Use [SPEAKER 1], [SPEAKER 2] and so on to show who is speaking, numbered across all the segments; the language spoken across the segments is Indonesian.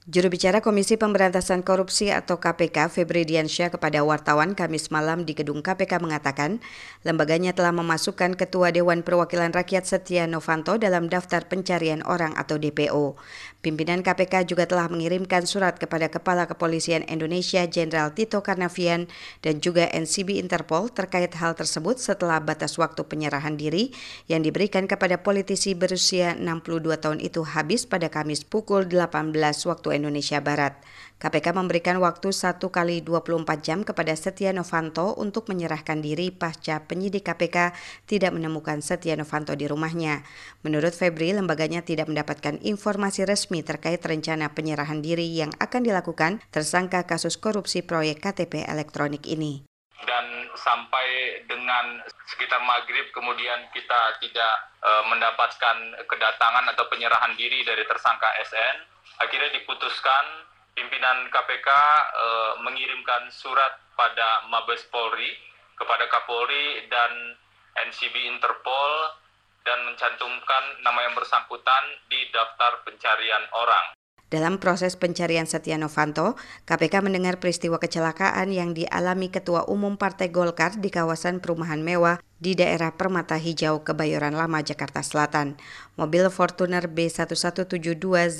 [SPEAKER 1] Juru bicara Komisi Pemberantasan Korupsi atau KPK, Febri Diansyah kepada wartawan Kamis malam di gedung KPK mengatakan, lembaganya telah memasukkan Ketua Dewan Perwakilan Rakyat Setia Novanto dalam daftar pencarian orang atau DPO. Pimpinan KPK juga telah mengirimkan surat kepada Kepala Kepolisian Indonesia Jenderal Tito Karnavian dan juga NCB Interpol terkait hal tersebut setelah batas waktu penyerahan diri yang diberikan kepada politisi berusia 62 tahun itu habis pada Kamis pukul 18 waktu Indonesia Barat. KPK memberikan waktu 1 kali 24 jam kepada Setia Novanto untuk menyerahkan diri pasca penyidik KPK tidak menemukan Setia Novanto di rumahnya. Menurut Febri, lembaganya tidak mendapatkan informasi resmi terkait rencana penyerahan diri yang akan dilakukan tersangka kasus korupsi proyek KTP elektronik ini.
[SPEAKER 2] Dan sampai dengan sekitar maghrib kemudian kita tidak mendapatkan kedatangan atau penyerahan diri dari tersangka SN. Akhirnya diputuskan pimpinan KPK mengirimkan surat pada Mabes Polri kepada Kapolri dan NCB Interpol dan mencantumkan nama yang bersangkutan di daftar pencarian orang.
[SPEAKER 1] Dalam proses pencarian Setia Novanto, KPK mendengar peristiwa kecelakaan yang dialami Ketua Umum Partai Golkar di kawasan perumahan mewah di daerah Permata Hijau, Kebayoran Lama, Jakarta Selatan. Mobil Fortuner B1172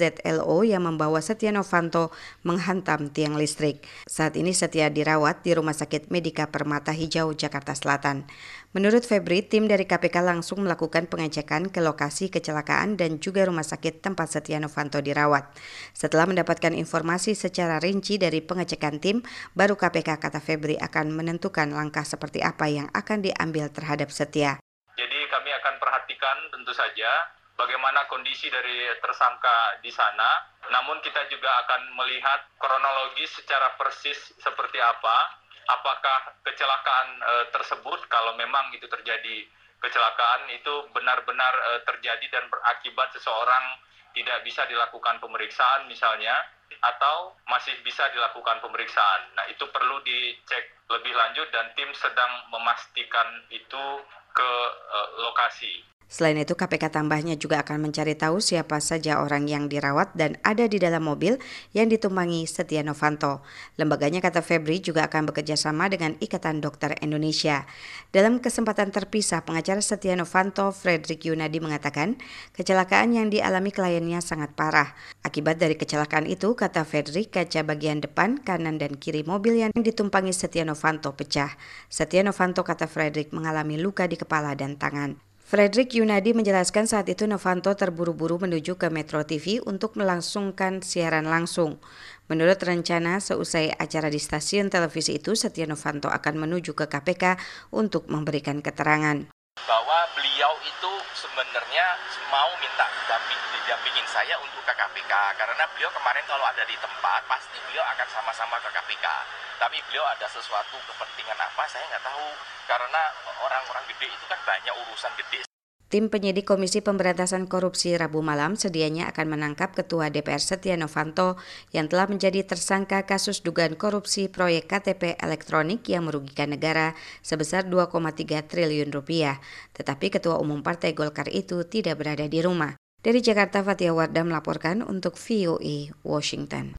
[SPEAKER 1] ZLO yang membawa Setia Novanto menghantam tiang listrik. Saat ini Setia dirawat di Rumah Sakit Medika Permata Hijau, Jakarta Selatan. Menurut Febri, tim dari KPK langsung melakukan pengecekan ke lokasi kecelakaan dan juga rumah sakit tempat Setia Novanto dirawat. Setelah mendapatkan informasi secara rinci dari pengecekan tim, baru KPK, kata Febri, akan menentukan langkah seperti apa yang akan diambil terhadap Setia.
[SPEAKER 2] Jadi kami akan perhatikan tentu saja bagaimana kondisi dari tersangka di sana, namun kita juga akan melihat kronologis secara persis seperti apa. Apakah kecelakaan tersebut, kalau memang itu terjadi kecelakaan, itu benar-benar terjadi dan berakibat seseorang tidak bisa dilakukan pemeriksaan misalnya, atau masih bisa dilakukan pemeriksaan. Nah, itu perlu dicek lebih lanjut dan tim sedang memastikan itu ke lokasi.
[SPEAKER 1] Selain itu, KPK tambahnya juga akan mencari tahu siapa saja orang yang dirawat dan ada di dalam mobil yang ditumpangi Setia Novanto. Lembaganya, kata Febri, juga akan bekerja sama dengan Ikatan Dokter Indonesia. Dalam kesempatan terpisah, pengacara Setia Novanto, Fredrik Yunadi, mengatakan kecelakaan yang dialami kliennya sangat parah. Akibat dari kecelakaan itu, kata Fredrik, kaca bagian depan, kanan, dan kiri mobil yang ditumpangi Setia Novanto pecah. Setia Novanto, kata Fredrik, mengalami luka di kepala dan tangan. Fredrik Yunadi menjelaskan saat itu Novanto terburu-buru menuju ke Metro TV untuk melangsungkan siaran langsung. Menurut rencana, seusai acara di stasiun televisi itu, Setia Novanto akan menuju ke KPK untuk memberikan keterangan.
[SPEAKER 3] Bahwa beliau itu sebenarnya mau minta didampingin saya untuk ke KPK, karena beliau kemarin kalau ada di tempat pasti beliau akan sama-sama ke KPK. Tapi beliau ada sesuatu kepentingan apa saya nggak tahu, karena orang-orang gede itu kan banyak urusan gede.
[SPEAKER 1] Tim penyidik Komisi Pemberantasan Korupsi Rabu malam sedianya akan menangkap Ketua DPR Setia Novanto yang telah menjadi tersangka kasus dugaan korupsi proyek KTP elektronik yang merugikan negara sebesar 2,3 triliun rupiah. Tetapi Ketua Umum Partai Golkar itu tidak berada di rumah. Dari Jakarta, Fatia Wardah melaporkan untuk VOA Washington.